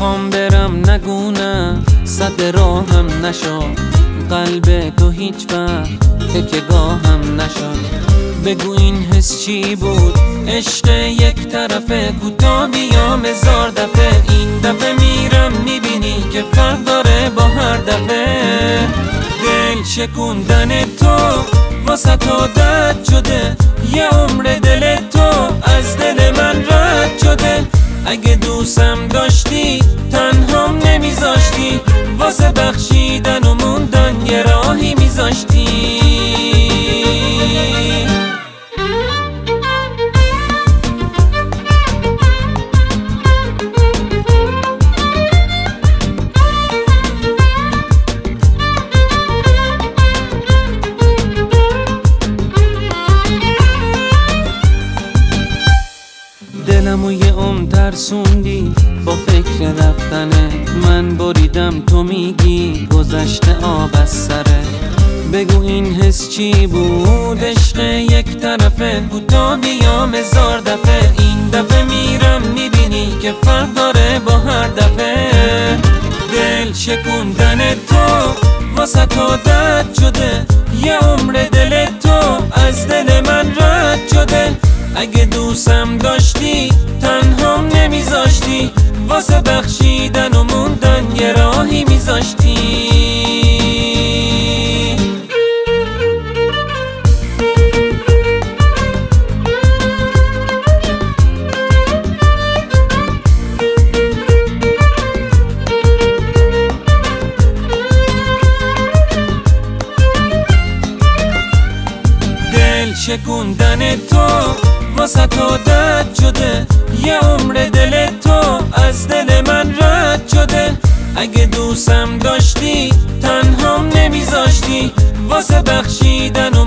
میخوام برم نگونه صد راهم نشد، قلب تو هیچ وقت تکیه‌گاهم نشد. بگو این حس چی بود؟ عشق یک طرفه، کوتاه بیام هزار دفعه. این دفعه میرم میبینی که فرق داره با هر دفعه. دل شکوندن تو واسه تو عادت شده، یه عمر دل تو از دل من رد شده. اگه دوستم داشتی تنهام نمیذاشتی، واسه بخشیدن و موندن یه راهی میذاشتی. دلمو یه عمر ترسوندی با فکر رفتنت. من بریدم تو میگی گذشته آب از سره. بگو این حس چی بود؟ عشق یک طرفه، کوتاه بیام هزار دفعه. این دفعه میرم میبینی که فرق داره با هر دفعه. دل شکوندن تو واسه تو عادت شده، یه عمر دل تو از دل من رد شده. اگه دوستم داشتی تنهام نمیذاشتی، واسه بخشیدن و موندن یه راهی میذاشتی. دل شکوندن تو واسه تو عادت شده، یه عمر دل تو از دل من رد شده. اگه دوستم داشتی تنهام نمیذاشتی، واسه بخشیدن و